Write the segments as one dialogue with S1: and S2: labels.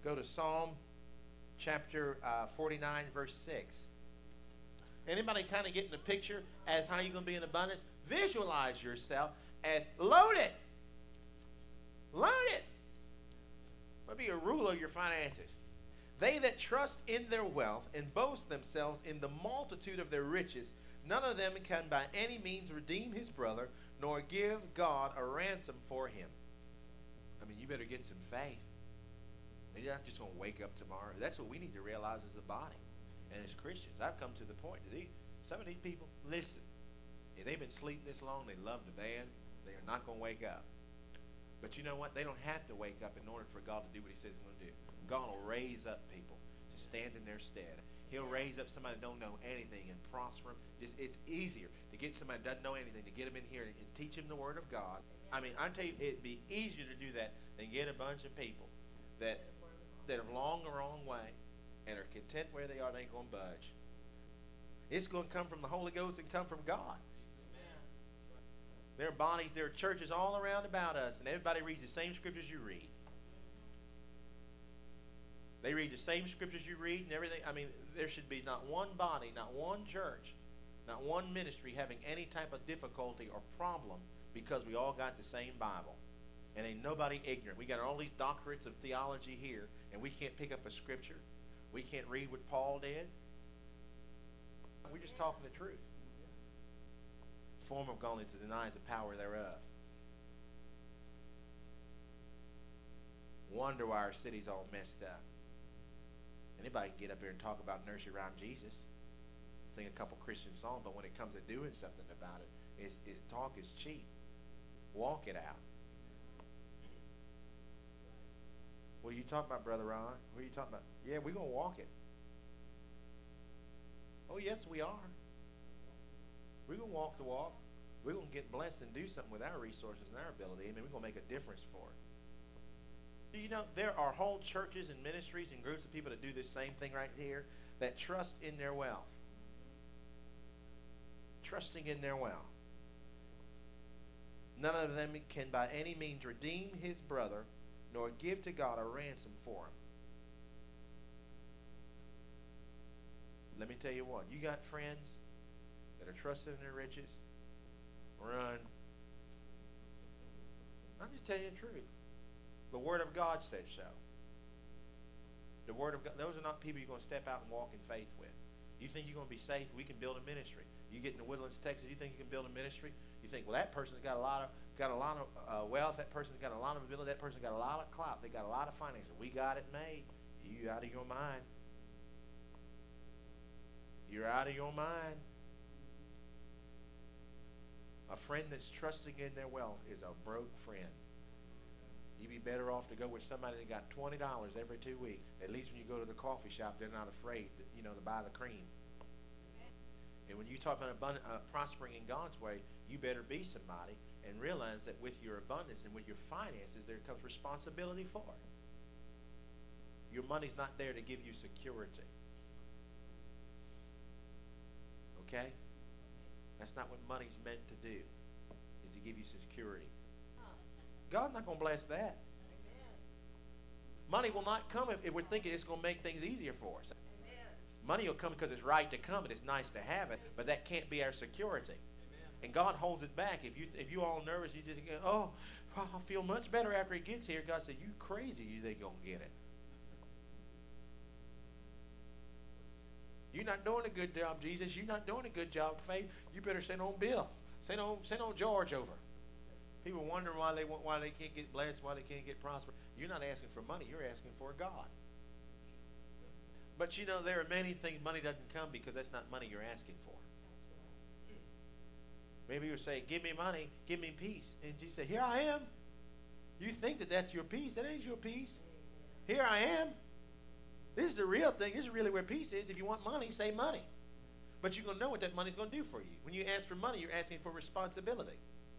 S1: Go to Psalm chapter 49, verse 6. Anybody kind of getting the picture as how you're going to be in abundance? Visualize yourself as loaded. Loaded. What be a rule of your finances? They that trust in their wealth and boast themselves in the multitude of their riches, none of them can by any means redeem his brother, nor give God a ransom for him. I mean, you better get some faith. You're not just going to wake up tomorrow. That's what we need to realize as a body and as Christians. I've come to the point that some of these people, listen, if they've been sleeping this long, they love the band, they are not going to wake up. But you know what? They don't have to wake up in order for God to do what he says he's going to do. God will raise up people to stand in their stead. He'll raise up somebody that don't know anything and prosper them. It's easier to get somebody that doesn't know anything, to get them in here and teach them the Word of God. I mean, I tell you, it'd be easier to do that than get a bunch of people that have long the wrong way and are content where they are. They ain't going to budge. It's going to come from the Holy Ghost and come from God. There are bodies, there are churches all around about us, and everybody reads the same scriptures you read. They read the same scriptures you read and everything. I mean, there should be not one body, not one church, not one ministry having any type of difficulty or problem because we all got the same Bible. And ain't nobody ignorant. We got all these doctorates of theology here, and we can't pick up a scripture. We can't read what Paul did. We're just talking the truth. Form of godliness denies the power thereof. Wonder why our city's all messed up. Anybody can get up here and talk about nursery rhyme Jesus, sing a couple Christian songs, but when it comes to doing something about it, talk is cheap. Walk it out. What are you talking about, Brother Ron? What are you talking about? Yeah, we're going to walk it. Oh, yes, we are. We're going to walk the walk. We're going to get blessed and do something with our resources and our ability. Amen. We're going to make a difference for it. Do you know there are whole churches and ministries and groups of people that do this same thing right here, that trust in their wealth. Trusting in their wealth. None of them can by any means redeem his brother, nor give to God a ransom for him. Let me tell you what. You got friends that are trusting in their riches. Run. I'm just telling you the truth. The Word of God says so. The Word of God. Those are not people you're going to step out and walk in faith with. You think you're going to be safe? We can build a ministry. You get into Woodlands, Texas. You think you can build a ministry? You think, well, that person's got a lot of wealth. That person's got a lot of ability. That person's got a lot of clout. They got a lot of finances. We got it made. You out of your mind. You're out of your mind. A friend that's trusting in their wealth is a broke friend. You'd be better off to go with somebody that got $20 every 2 weeks. At least when you go to the coffee shop, they're not afraid, to buy the cream. And when you talk about prospering in God's way, you better be somebody and realize that with your abundance and with your finances, there comes responsibility for it. Your money's not there to give you security. Okay? That's not what money's meant to do, is to give you security. God's not going to bless that. Money will not come if we're thinking it's going to make things easier for us. Money will come because it's right to come and it's nice to have it, but that can't be our security. And God holds it back. If you all nervous, you just go, oh, I'll feel much better after it gets here. God said, you crazy, you think you're going to get it. You're not doing a good job, Jesus. You're not doing a good job, Faith. You better send on Bill. Send on George over. People wondering why they can't get blessed, why they can't get prosperous. You're not asking for money. You're asking for God. But there are many things money doesn't come because that's not money you're asking for. Maybe you say, give me money, give me peace. And Jesus said, here I am. You think that that's your peace. That ain't your peace. Here I am. This is the real thing. This is really where peace is. If you want money, say money. But you're going to know what that money's going to do for you. When you ask for money, you're asking for responsibility.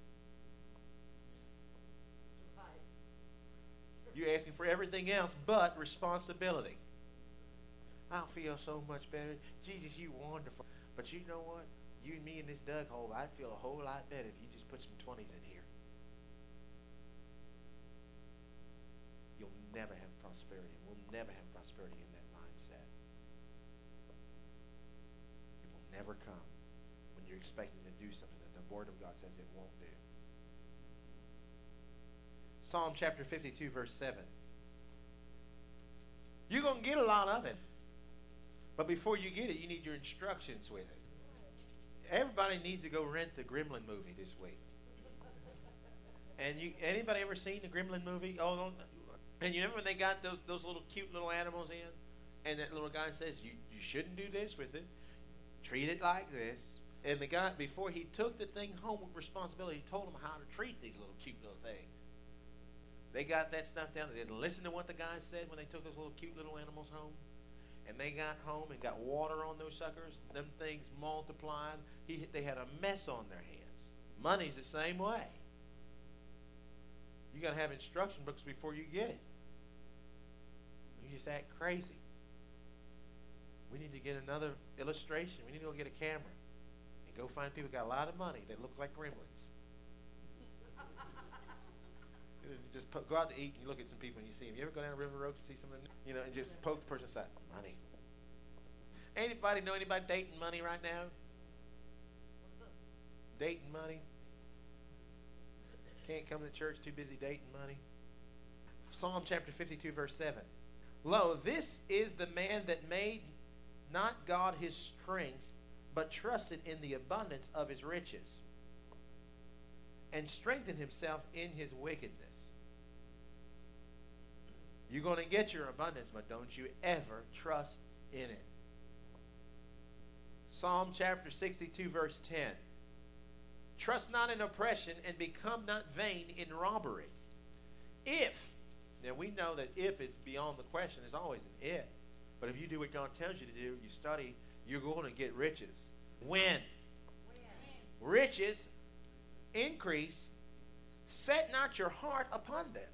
S1: You're asking for everything else but responsibility. I'll feel so much better. Jesus, you wonderful. But you know what? You and me in this dug hole, I'd feel a whole lot better if you just put some 20s in here. You'll never have prosperity. We'll never have prosperity in that mindset. It will never come when you're expecting to do something that the Word of God says it won't do. Psalm chapter 52, verse 7. You're going to get a lot of it. But before you get it, you need your instructions with it. Everybody needs to go rent the Gremlin movie this week. And anybody ever seen the Gremlin movie? Oh, no. And you remember when they got those little cute little animals in? And that little guy says, you shouldn't do this with it. Treat it like this. And the guy, before he took the thing home with responsibility, he told them how to treat these little cute little things. They got that stuff down. They didn't listen to what the guy said when they took those little cute little animals home. And they got home and got water on those suckers. Them things multiplied. They had a mess on their hands. Money's the same way. You got to have instruction books before you get it. You just act crazy. We need to get another illustration. We need to go get a camera and go find people who got a lot of money that look like gremlins. You just go out to eat and you look at some people and you see them. You ever go down River Road to see someone, and just poke the person aside? Money. Anybody know anybody dating money right now? Dating money? Can't come to church, too busy dating money. Psalm chapter 52, verse 7. Lo, this is the man that made not God his strength, but trusted in the abundance of his riches, and strengthened himself in his wickedness. You're going to get your abundance, but don't you ever trust in it. Psalm chapter 62, verse 10. Trust not in oppression, and become not vain in robbery. If, now we know that if is beyond the question, there's always an if. But if you do what God tells you to do, you study, you're going to get riches. When? Riches increase, set not your heart upon them.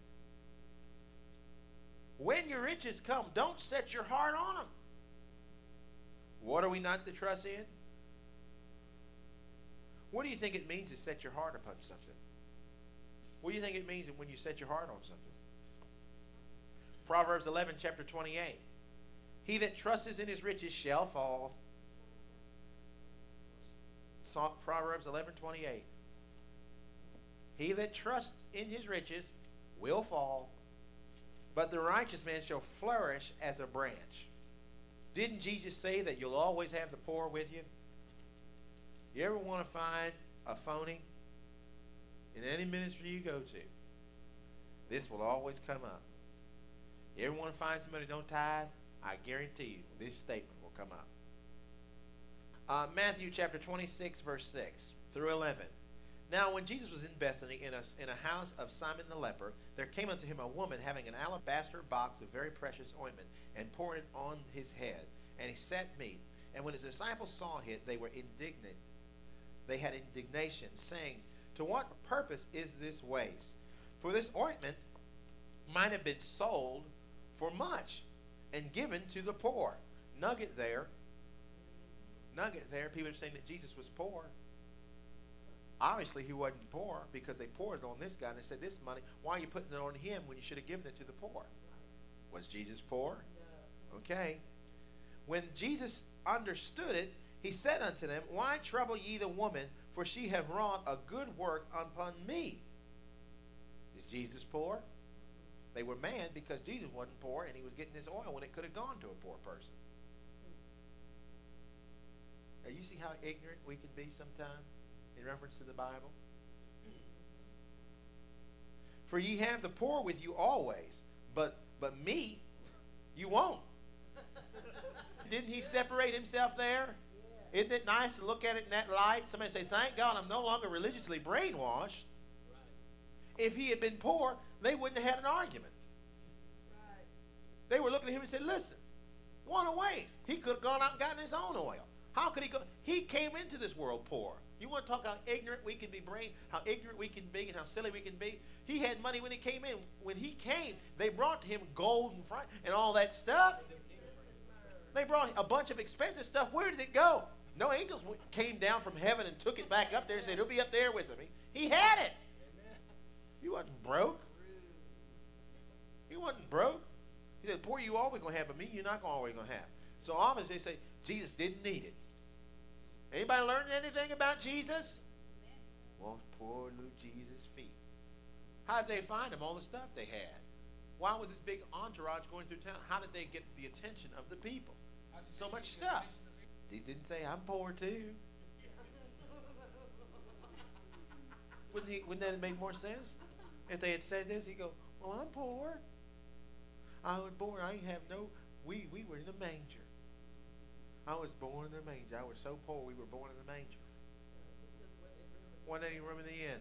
S1: When your riches come, don't set your heart on them. What are we not to trust in? What do you think it means to set your heart upon something? What do you think it means when you set your heart on something? Proverbs 11, chapter 28. He that trusteth in his riches shall fall. Proverbs 11, 28. He that trusts in his riches will fall, but the righteous man shall flourish as a branch. Didn't Jesus say that you'll always have the poor with you? You ever want to find a phony in any ministry you go to? This will always come up. You ever want to find somebody who don't tithe? I guarantee you this statement will come up. Matthew chapter 26, verse 6 through 11. Now when Jesus was in Bethany in a house of Simon the leper, there came unto him a woman having an alabaster box of very precious ointment, and poured it on his head. And he sat meat. And when his disciples saw it, they were indignant. They had indignation, saying, to what purpose is this waste? For this ointment might have been sold for much and given to the poor. Nugget there. People are saying that Jesus was poor. Obviously, he wasn't poor because they poured it on this guy. And they said, this money, why are you putting it on him when you should have given it to the poor? Was Jesus poor? No. Okay. When Jesus understood it, he said unto them, why trouble ye the woman? For she have wrought a good work upon me. Is Jesus poor? They were mad because Jesus wasn't poor and he was getting this oil when it could have gone to a poor person. Now you see how ignorant we can be sometimes in reference to the Bible? For ye have the poor with you always, but me you won't. Didn't he separate himself there? Yeah. Isn't it nice to look at it in that light? Somebody say, thank God I'm no longer religiously brainwashed. Right. If he had been poor, they wouldn't have had an argument. Right. They were looking at him and said, listen, one of ways. He could have gone out and gotten his own oil. How could he go? He came into this world poor. You want to talk how ignorant we can be how ignorant we can be and how silly we can be? He had money when he came in. When he came, they brought to him gold and frank and all that stuff. They brought a bunch of expensive stuff. Where did it go? No angels came down from heaven and took it back up there and said, it'll be up there with him. He had it. He wasn't broke. He wasn't broke. He said, the poor you always going to have, but me you're not always going to have. So obviously they say Jesus didn't need it. Anybody learn anything about Jesus? Well, poor little Jesus' feet. How did they find him? All the stuff they had. Why was this big entourage going through town? How did they get the attention of the people? So much stuff. He didn't say, I'm poor too. Wouldn't that have made more sense? If they had said this, he'd go, well, I'm poor. I was born, I have no, we were in a manger. I was born in a manger. I was so poor we were born in a manger. Wasn't any room in the inn.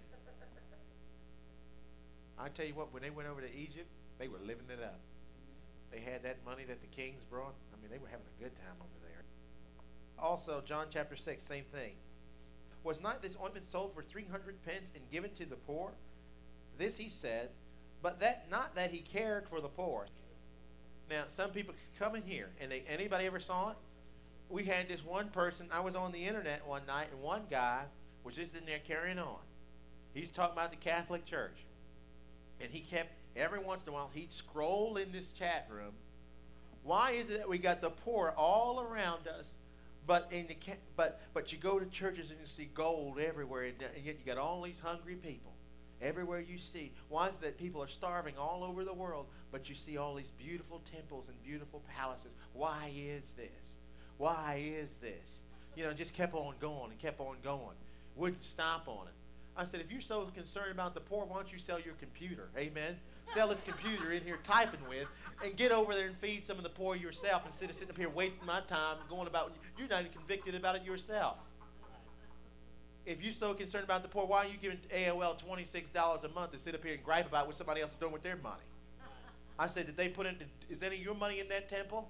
S1: I tell you what, when they went over to Egypt, they were living it up. They had that money that the kings brought. I mean, they were having a good time over there. Also, John chapter 6, same thing. Was not this ointment sold for 300 pence and given to the poor? This he said, but not that he cared for the poor. Now, some people come in here, and anybody ever saw it? We had this one person, I was on the internet one night, and one guy was just in there carrying on. He's talking about the Catholic Church. And he kept, every once in a while, he'd scroll in this chat room. Why is it that we got the poor all around us, but you go to churches and you see gold everywhere, and yet you got all these hungry people everywhere you see? Why is it that people are starving all over the world, but you see all these beautiful temples and beautiful palaces? Why is this? Why is this? You know, just kept on going and kept on going. Wouldn't stop on it. I said, if you're so concerned about the poor, why don't you sell your computer? Amen? Sell this computer in here typing with and get over there and feed some of the poor yourself instead of sitting up here wasting my time going about, you're not even convicted about it yourself. If you're so concerned about the poor, why are you giving AOL $26 a month to sit up here and gripe about what somebody else is doing with their money? I said, did they put in, is any of your money in that temple?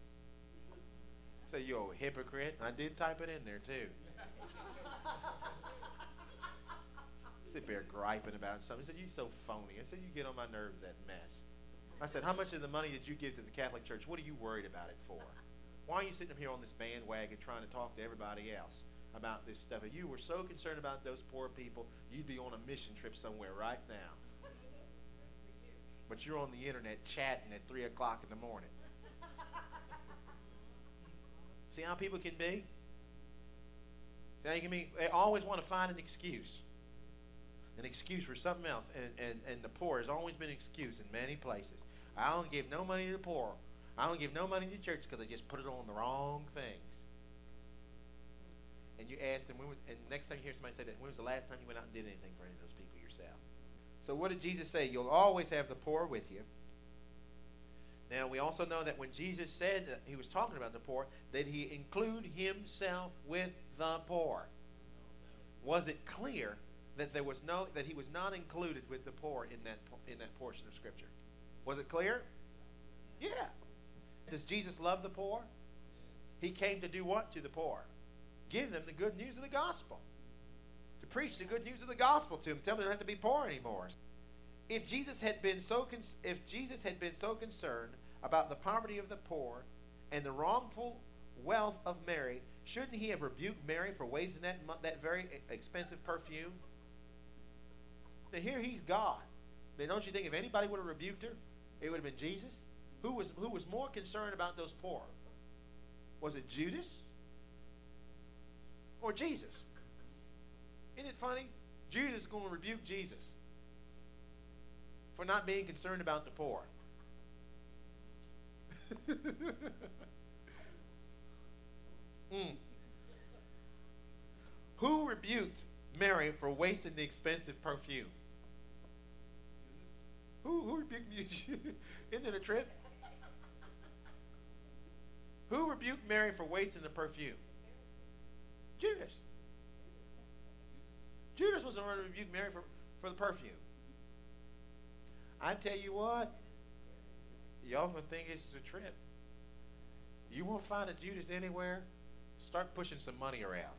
S1: I said, you're a hypocrite. I did type it in there too. Sit there griping about something. He said, you're so phony. I said, you get on my nerves, that mess. I said, how much of the money did you give to the Catholic Church? What are you worried about it for? Why are you sitting up here on this bandwagon trying to talk to everybody else about this stuff? If you were so concerned about those poor people, you'd be on a mission trip somewhere right now. But you're on the internet chatting at 3 o'clock in the morning. See how people can be? See how you can be? They always want to find an excuse. An excuse for something else. And the poor has always been an excuse in many places. I don't give no money to the poor. I don't give no money to the church because they just put it on the wrong things. And you ask them, and next time you hear somebody say that, when was the last time you went out and did anything for any of those people yourself? So what did Jesus say? You'll always have the poor with you. Now, we also know that when Jesus said that he was talking about the poor, did he include himself with the poor? Was it clear that there was that he was not included with the poor in that portion of Scripture? Was it clear? Yeah. Does Jesus love the poor? He came to do what to the poor? Give them the good news of the gospel. To preach the good news of the gospel to them. Tell them they don't have to be poor anymore. If Jesus had been so concerned about the poverty of the poor and the wrongful wealth of Mary, shouldn't he have rebuked Mary for wasting that very expensive perfume? Now here he's God. Then don't you think if anybody would have rebuked her, it would have been Jesus? Who was more concerned about those poor? Was it Judas or Jesus? Isn't it funny? Judas is going to rebuke Jesus for not being concerned about the poor. Who rebuked Mary for wasting the expensive perfume? Who rebuked you? Isn't it a trip? Who rebuked Mary for wasting the perfume? Judas. Judas was the one to rebuke Mary for the perfume. I tell you what, y'all gonna think it's a trip. You won't find a Judas anywhere. Start pushing some money around.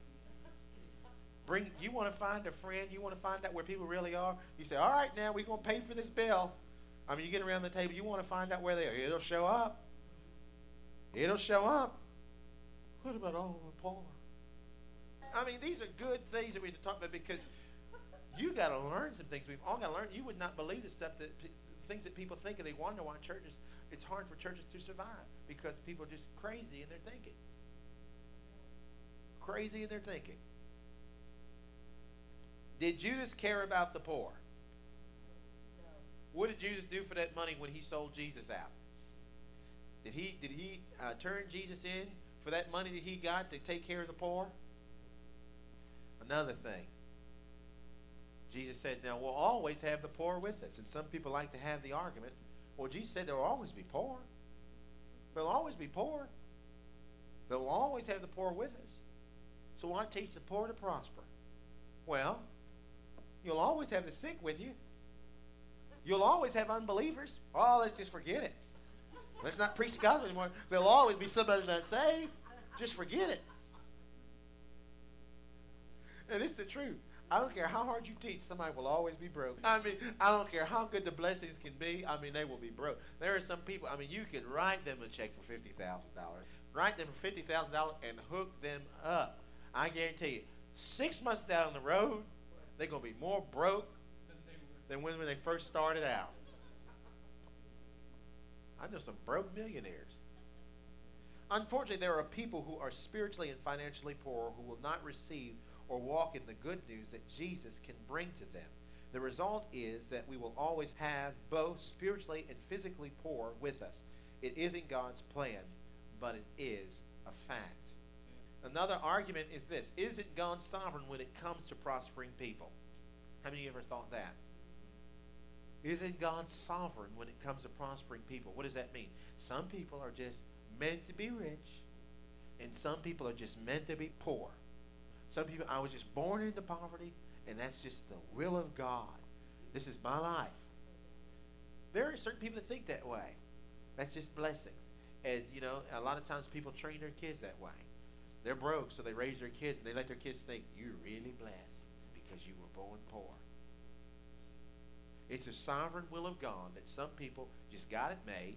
S1: You want to find a friend, you want to find out where people really are. You say, all right, now we're going to pay for this bill. I mean, you get around the table, you want to find out where they are. It'll show up. It'll show up. What about all the poor? I mean, these are good things that we need to talk about because you got to learn some things. We've all got to learn. You would not believe the things that people think, and they wonder why churches it's hard for churches to survive because people are just crazy in their thinking. Crazy in their thinking. Did Judas care about the poor? What did Judas do for that money when he sold Jesus out? Did he turn Jesus in for that money that he got to take care of the poor? Another thing. Jesus said, now we'll always have the poor with us. And some people like to have the argument, well, Jesus said there will always be poor. There'll always be poor. They'll always have the poor with us. So why teach the poor to prosper? Well, you'll always have the sick with you. You'll always have unbelievers. Oh, let's just forget it. Let's not preach the gospel anymore. There'll always be somebody not saved. Just forget it. And it's the truth. I don't care how hard you teach, somebody will always be broke. I mean, I don't care how good the blessings can be. I mean, they will be broke. There are some people, I mean, you can write them a check for $50,000. Write them for $50,000 and hook them up. I guarantee you, 6 months down the road, they're going to be more broke than when they first started out. I know some broke millionaires. Unfortunately, there are people who are spiritually and financially poor who will not receive or walk in the good news that Jesus can bring to them. The result is that we will always have both spiritually and physically poor with us. It isn't God's plan, but it is a fact. Another argument is this: isn't God sovereign when it comes to prospering people? How many of you ever thought that? Isn't God sovereign when it comes to prospering people? What does that mean? Some people are just meant to be rich, and some people are just meant to be poor. Some people, I was just born into poverty, and that's just the will of God. This is my life. There are certain people that think that way. That's just blessings. And, you know, a lot of times people train their kids that way. They're broke, so they raise their kids, and they let their kids think, you're really blessed because you were born poor. It's a sovereign will of God that some people just got it made,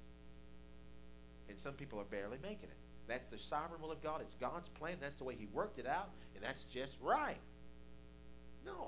S1: and some people are barely making it. That's the sovereign will of God. It's God's plan. That's the way He worked it out, and that's just right. No.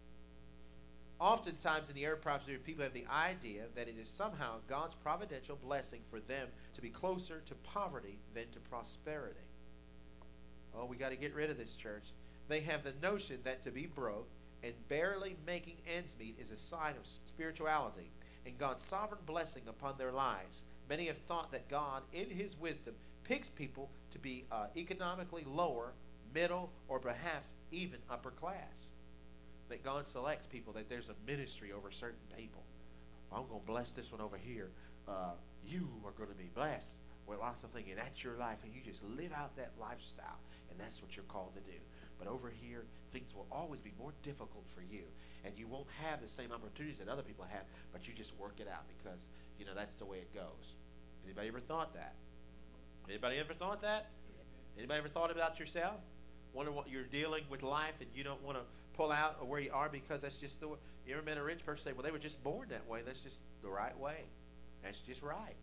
S1: Oftentimes in the area of prosperity, people have the idea that it is somehow God's providential blessing for them to be closer to poverty than to prosperity. Oh, we got to get rid of this, church. They have the notion that to be broke and barely making ends meet is a sign of spirituality and God's sovereign blessing upon their lives. Many have thought that God, in His wisdom, picks people to be economically lower, middle, or perhaps even upper class. That God selects people, that there's a ministry over certain people. I'm going to bless this one over here. You are going to be blessed with lots of things, and that's your life, and you just live out that lifestyle, and that's what you're called to do. But over here, things will always be more difficult for you, and you won't have the same opportunities that other people have, but you just work it out because, you know, that's the way it goes. Anybody ever thought that? Anybody ever thought that? Anybody ever thought about yourself? Wonder what you're dealing with life and you don't want to pull out of where you are because that's just the way. You ever met a rich person say, well, they were just born that way. That's just the right way. That's just right.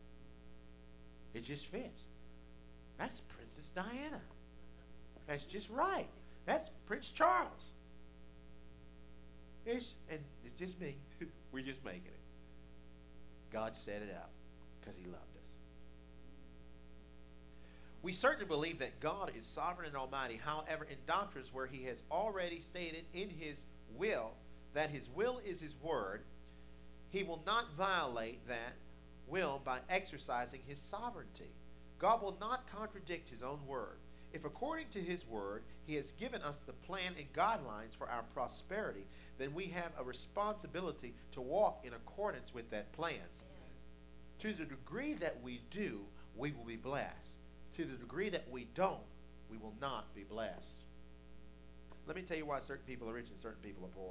S1: It just fits. That's Princess Diana. That's just right. That's Prince Charles. It's just me. We're just making it. God set it up because He loved us. We certainly believe that God is sovereign and almighty. However, in doctrines where He has already stated in His will that His will is His word, He will not violate that will by exercising His sovereignty. God will not contradict His own word. If according to His word He has given us the plan and guidelines for our prosperity, then we have a responsibility to walk in accordance with that plan. To the degree that we do, we will be blessed. To the degree that we don't, we will not be blessed. Let me tell you why certain people are rich and certain people are poor.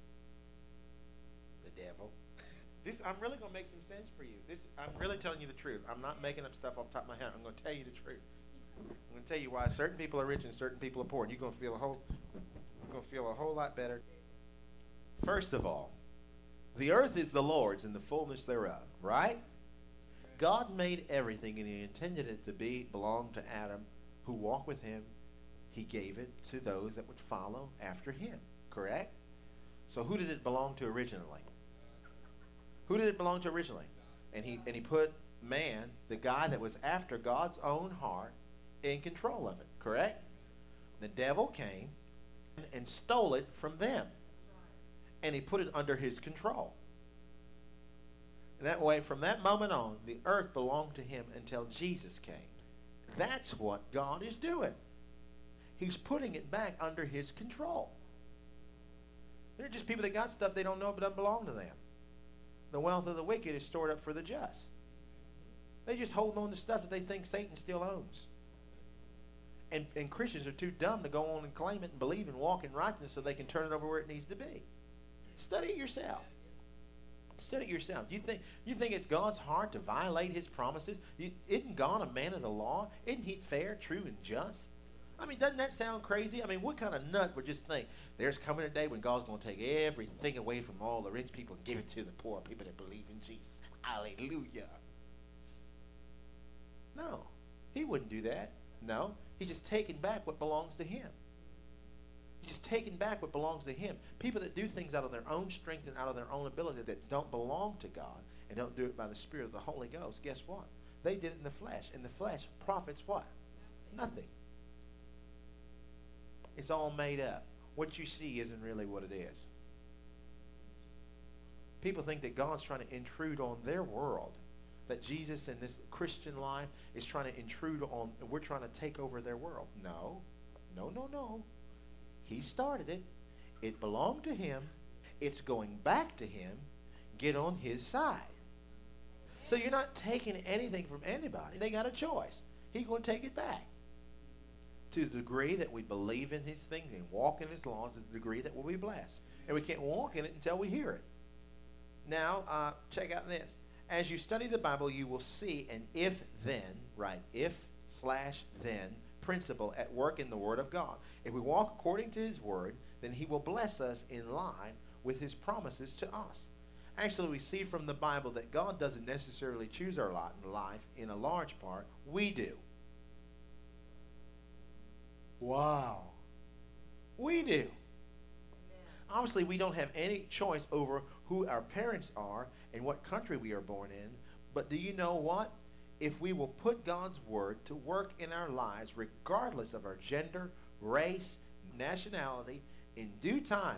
S1: The devil. I'm really going to make some sense for you. I'm really telling you the truth. I'm not making up stuff off the top of my head. I'm going to tell you the truth. I'm going to tell you why certain people are rich and certain people are poor. And you're going to feel a whole lot better. First of all, the earth is the Lord's and the fullness thereof, right? God made everything and He intended it to belong to Adam who walked with Him. He gave it to those that would follow after him, correct? So who did it belong to originally? Who did it belong to originally? And he put man, the guy that was after God's own heart, in control of it, correct? The devil came and stole it from them. And he put it under his control. And that way, from that moment on, the earth belonged to him until Jesus came. That's what God is doing. He's putting it back under his control. They're just people that got stuff they don't know but doesn't belong to them. The wealth of the wicked is stored up for the just. They just hold on to stuff that they think Satan still owns. And Christians are too dumb to go on and claim it and believe and walk in righteousness so they can turn it over where it needs to be. Study it yourself. Study it yourself. You think it's God's heart to violate his promises? Isn't God a man of the law? Isn't he fair, true, and just? I mean, doesn't that sound crazy? I mean, what kind of nut would just think there's coming a day when God's going to take everything away from all the rich people and give it to the poor people that believe in Jesus? Hallelujah. No, he wouldn't do that. No, he's just taking back what belongs to him. He's just taking back what belongs to him. People that do things out of their own strength and out of their own ability that don't belong to God and don't do it by the Spirit of the Holy Ghost, guess what? They did it in the flesh. And the flesh profits what? Nothing. It's all made up. What you see isn't really what it is. People think that God's trying to intrude on their world. That Jesus in this Christian life is trying to intrude on, we're trying to take over their world. No. No, no, no. He started it. It belonged to him. It's going back to him. Get on his side. So you're not taking anything from anybody. They got a choice. He's going to take it back. To the degree that we believe in his things and walk in his laws is the degree that we'll be blessed. And we can't walk in it until we hear it. Now, check out this. As you study the Bible, you will see an if-then, right, if/then principle at work in the Word of God. If we walk according to his Word, then he will bless us in line with his promises to us. Actually, we see from the Bible that God doesn't necessarily choose our lot in life in a large part. We do. Wow. We do. Obviously, we don't have any choice over who our parents are and what country we are born in. But do you know what? If we will put God's word to work in our lives, regardless of our gender, race, nationality, in due time,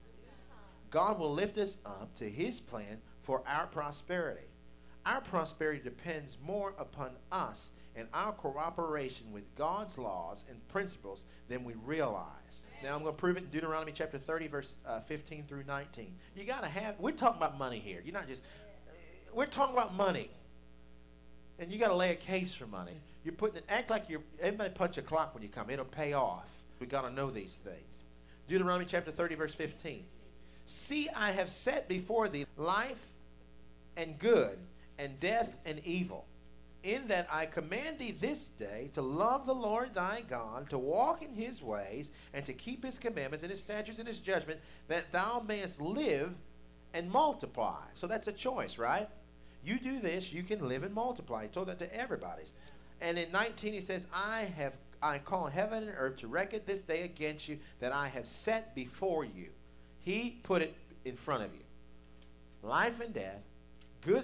S1: God will lift us up to his plan for our prosperity. Our prosperity depends more upon us and our cooperation with God's laws and principles than we realize. Now I'm going to prove it in Deuteronomy chapter 30, verse 15 through 19. You got to have, we're talking about money here. You're not just, we're talking about money. And you got to lay a case for money. You're putting it, act like you're, everybody punch a clock when you come. It'll pay off. We got to know these things. Deuteronomy chapter 30, verse 15. See, I have set before thee life and good, and death and evil. In that I command thee this day to love the Lord thy God, to walk in his ways, and to keep his commandments and his statutes and his judgment, that thou mayest live and multiply. So that's a choice, right? You do this, you can live and multiply. He told that to everybody. And in 19 he says, I call heaven and earth to reckon this day against you that I have set before you. He put it in front of you. Life and death, good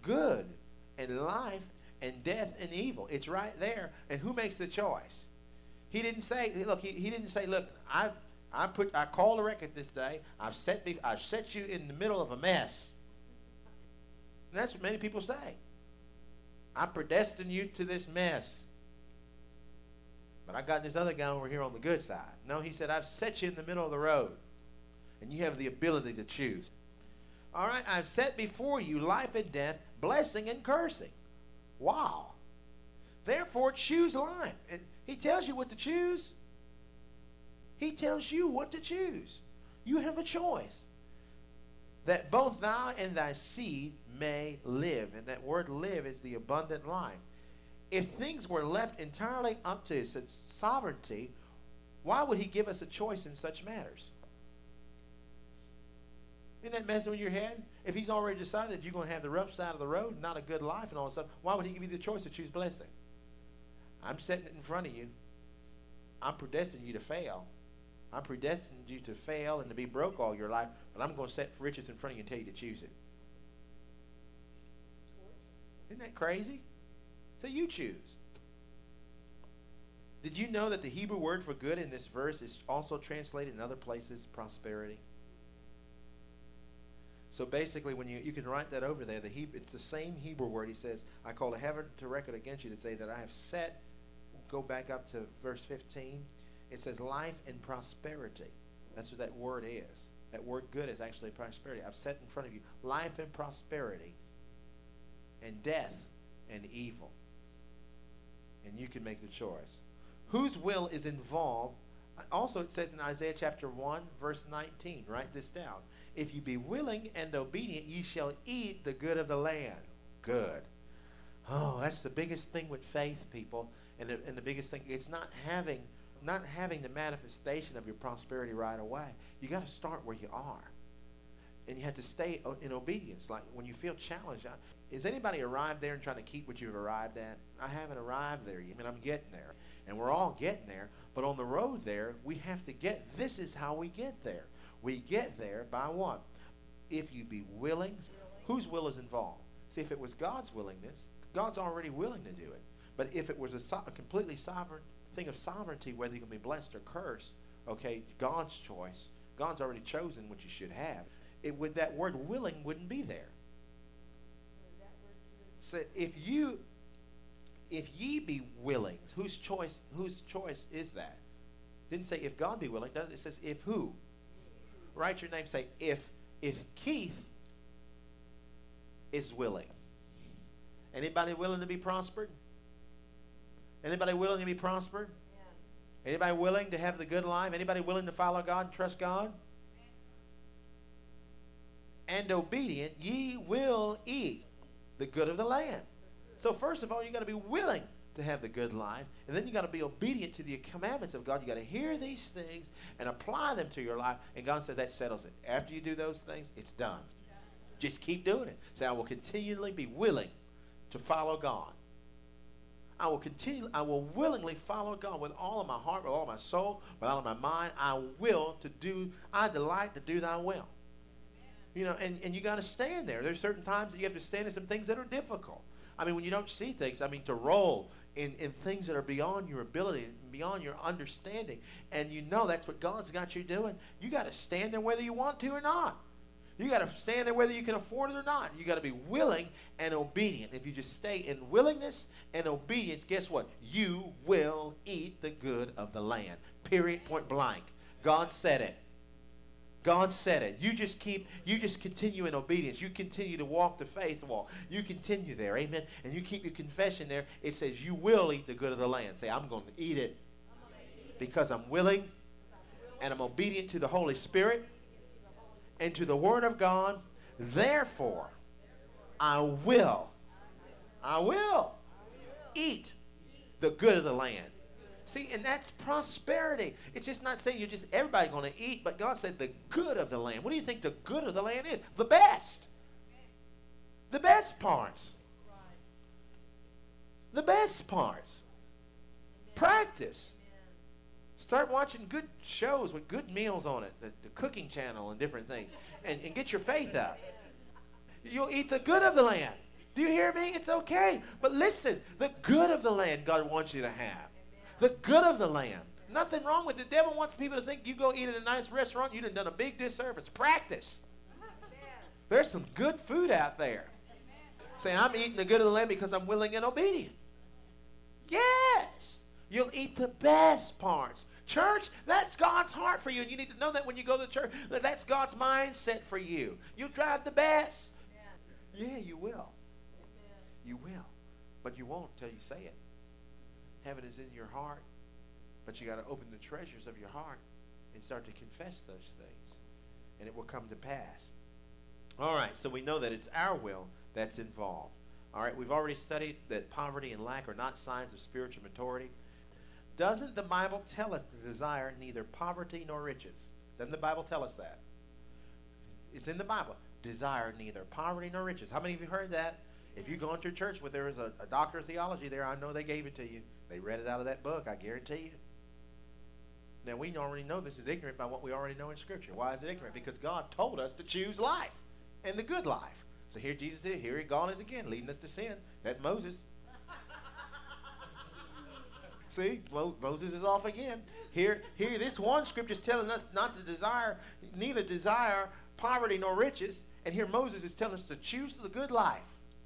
S1: and life and death and evil. It's right there. And who makes the choice? He didn't say, look, he didn't say, look, I call a record this day. I've set you in the middle of a mess. And that's what many people say. I predestined you to this mess. But I got this other guy over here on the good side. No, he said, I've set you in the middle of the road. And you have the ability to choose. All right, I've set before you life and death, blessing and cursing. Wow. Therefore, choose life. And he tells you what to choose. He tells you what to choose. You have a choice. That both thou and thy seed may live. And that word live is the abundant life. If things were left entirely up to his sovereignty, why would he give us a choice in such matters? Isn't that messing with your head? If he's already decided that you're going to have the rough side of the road, not a good life and all that stuff, why would he give you the choice to choose blessing? I'm setting it in front of you. I'm predestining you to fail. I'm predestining you to fail and to be broke all your life, but I'm going to set riches in front of you and tell you to choose it. Isn't that crazy? So you choose. Did you know that the Hebrew word for good in this verse is also translated in other places, prosperity? So basically, when you can write that over there, it's the same Hebrew word. He says, I call a heaven to record against you to say that I have set, go back up to verse 15. It says life and prosperity. That's what that word is. That word good is actually prosperity. I've set in front of you life and prosperity and death and evil. And you can make the choice. Whose will is involved? Also, it says in Isaiah chapter 1, verse 19. Write this down. If you be willing and obedient, ye shall eat the good of the land. Good. Oh, that's the biggest thing with faith, people. And the biggest thing, it's not having the manifestation of your prosperity right away. You got to start where you are. And you have to stay in obedience. Like when you feel challenged. Has anybody arrived there and trying to keep what you've arrived at? I haven't arrived there yet. I mean, I'm getting there. And we're all getting there. But on the road there, we have to this is how we get there. We get there by what? If you be willing. Whose will is involved? See, if it was God's willingness, God's already willing to do it. But if it was a completely sovereign thing of sovereignty, whether you can be blessed or cursed, okay, God's choice. God's already chosen what you should have. That word willing wouldn't be there. So if ye be willing, whose choice is that? Didn't say if God be willing, does it? It says if who? Write your name, say if Keith is willing. Anybody willing to be prospered? Anybody willing to be prospered? Yeah. Anybody willing to have the good life? Anybody willing to follow God and trust God? And obedient, ye will eat the good of the land. So first of all, you got to be willing to have the good life, and then you got to be obedient to the commandments of God. You got to hear these things and apply them to your life, and God says that settles it. After you do those things, it's done. Just keep doing it. Say, I will continually be willing to follow God. I will willingly follow God with all of my heart, with all of my soul, with all of my mind. I delight to do thy will. You know, and you got to stand there. There's certain times that you have to stand in some things that are difficult. I mean, when you don't see things, to roll in things that are beyond your ability, beyond your understanding, and you know that's what God's got you doing, you got to stand there whether you want to or not. You got to stand there whether you can afford it or not. You got to be willing and obedient. If you just stay in willingness and obedience, guess what? You will eat the good of the land. Period, point blank. God said it. God said it. You just continue in obedience. You continue to walk the faith walk. You continue there, amen. And you keep your confession there. It says you will eat the good of the land. Say, I'm going to eat it because I'm willing and I'm obedient to the Holy Spirit and to the Word of God. Therefore, I will eat the good of the land. See, and that's prosperity. It's just not saying everybody going to eat, but God said the good of the land. What do you think the good of the land is? The best. The best parts. The best parts. Practice. Start watching good shows with good meals on it, the cooking channel and different things, and get your faith up. You'll eat the good of the land. Do you hear me? It's okay. But listen, the good of the land God wants you to have. The good of the land. Nothing wrong with it. The devil wants people to think you go eat at a nice restaurant, you've done a big disservice. Practice. There's some good food out there. Say, I'm eating the good of the land because I'm willing and obedient. Yes. You'll eat the best parts. Church, that's God's heart for you, and you need to know that when you go to church, that's God's mindset for you. You drive the best. Yeah, you will. You will. But you won't until you say it. Heaven is in your heart, but you got to open the treasures of your heart and start to confess those things, and it will come to pass. All right, so we know that it's our will that's involved. All right, we've already studied that poverty and lack are not signs of spiritual maturity. Doesn't the Bible tell us to desire neither poverty nor riches? Doesn't the Bible tell us that? It's in the Bible. Desire neither poverty nor riches. How many of you heard that? If you go into a church where there is a doctor of theology there, I know they gave it to you. They read it out of that book, I guarantee you. Now, we already know this is ignorant by what we already know in Scripture. Why is it ignorant? Because God told us to choose life and the good life. So here Jesus is. Here God is again, leading us to sin. That Moses. See, Moses is off again. Here, this one scripture is telling us not to desire, neither desire poverty nor riches. And here Moses is telling us to choose the good life.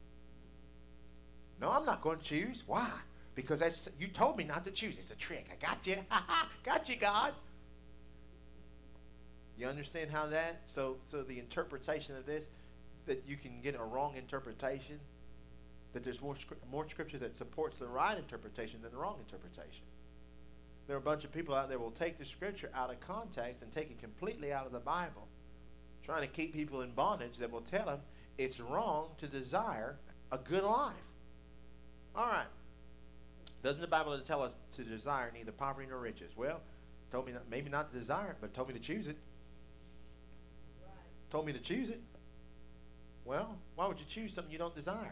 S1: No, I'm not going to choose. Why? Because you told me not to choose. It's a trick. I got you. Got you, God. You understand how that? So the interpretation of this, that you can get a wrong interpretation, that there's more scripture that supports the right interpretation than the wrong interpretation. There are a bunch of people out there who will take the scripture out of context and take it completely out of the Bible, trying to keep people in bondage, that will tell them it's wrong to desire a good life. All right. Doesn't the Bible tell us to desire neither poverty nor riches? Well, told me maybe not to desire it, but told me to choose it. Right. Told me to choose it. Well, why would you choose something you don't desire?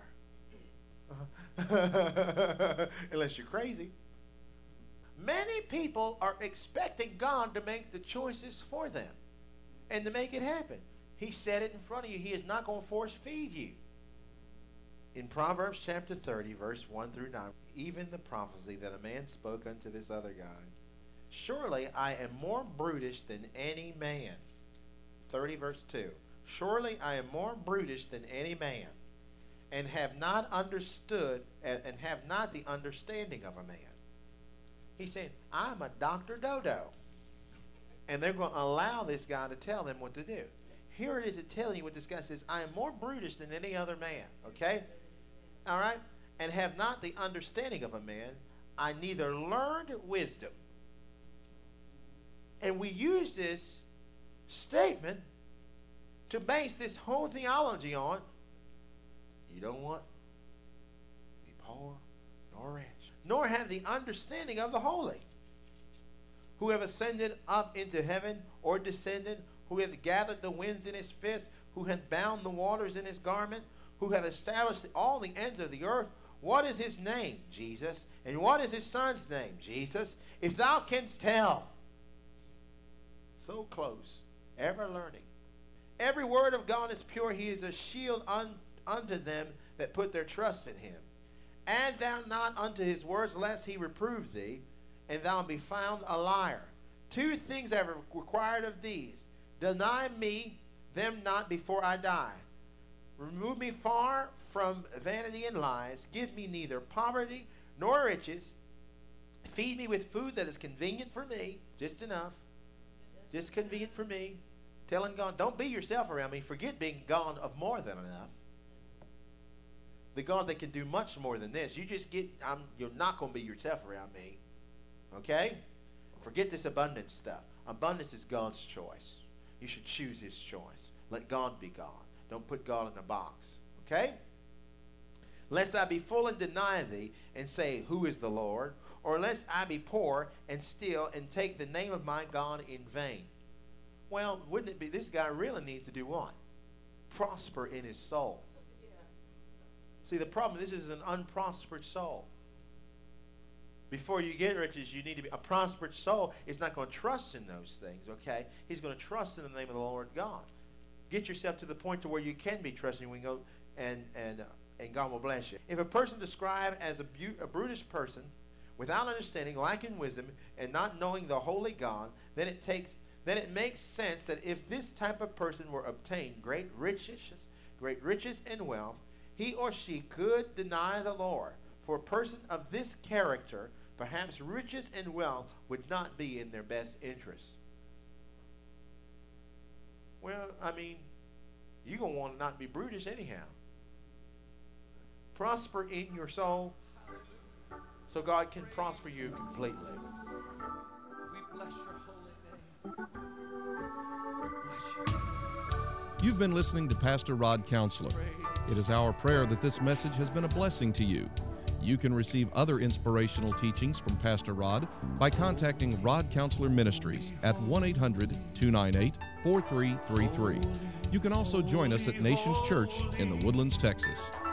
S1: Unless you're crazy. Many people are expecting God to make the choices for them and to make it happen. He said it in front of you. He is not going to force feed you. In Proverbs chapter 30, verse 1 through 9, even the prophecy that a man spoke unto this other guy, surely I am more brutish than any man. 30 verse 2. Surely I am more brutish than any man, and have not understood, and have not the understanding of a man. He's saying, I'm a Dr. Dodo. And they're going to allow this guy to tell them what to do. Here it is telling you what this guy says, I am more brutish than any other man. Okay? All right? And have not the understanding of a man. I neither learned wisdom. And we use this statement to base this whole theology on. You don't want to be poor nor rich, nor have the understanding of the holy, who have ascended up into heaven, or descended, who hath gathered the winds in his fist, who hath bound the waters in his garment, who have established all the ends of the earth. What is his name? Jesus. And what is his son's name? Jesus. If thou canst tell. So close. Ever learning. Every word of God is pure. He is a shield unto them that put their trust in him. Add thou not unto his words, lest he reprove thee, and thou be found a liar. Two things I have required of these. Deny me them not before I die. Remove me far from vanity and lies. Give me neither poverty nor riches. Feed me with food that is convenient for me, just enough, just convenient for me. Telling God, don't be yourself around me. Forget being God of more than enough. The God that can do much more than this. You're not going to be yourself around me. Okay? Forget this abundance stuff. Abundance is God's choice. You should choose his choice. Let God be God. Don't put God in a box. Okay? Lest I be full and deny thee, and say, who is the Lord? Or lest I be poor and steal, and take the name of my God in vain. Well, wouldn't it be, this guy really needs to do what? Prosper in his soul. See, the problem, this is an unprospered soul. Before you get riches, you need to be, a prospered soul is not going to trust in those things, okay? He's going to trust in the name of the Lord God. Get yourself to the point to where you can be trusting when you go, and God will bless you. If a person described as a brutish person, without understanding, lacking wisdom, and not knowing the holy God, then it makes sense that if this type of person were obtained great riches and wealth, he or she could deny the Lord. For a person of this character, perhaps riches and wealth would not be in their best interest. Well, I mean, you're going to want to not be brutish anyhow. Prosper in your soul so God can prosper you completely.
S2: We bless your holy name. Bless you, Jesus.
S3: You've been listening to Pastor Rod Counselor. It is our prayer that this message has been a blessing to you. You can receive other inspirational teachings from Pastor Rod by contacting Rod Counselor Ministries at 1-800-298-4333. You can also join us at Nations Church in the Woodlands, Texas.